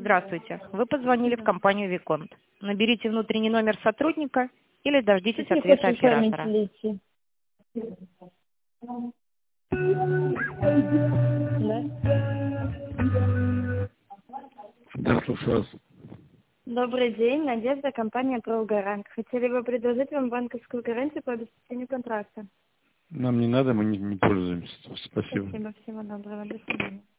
Здравствуйте. Вы позвонили в компанию Виконт. Наберите внутренний номер сотрудника или дождитесь ответа оператора. Да, слушаю вас. Добрый день, Надежда, компания «Прогарант». Хотели бы предложить вам банковскую гарантию по обеспечению контракта. Нам не надо, мы не пользуемся. Спасибо. Спасибо, всего доброго, до свидания.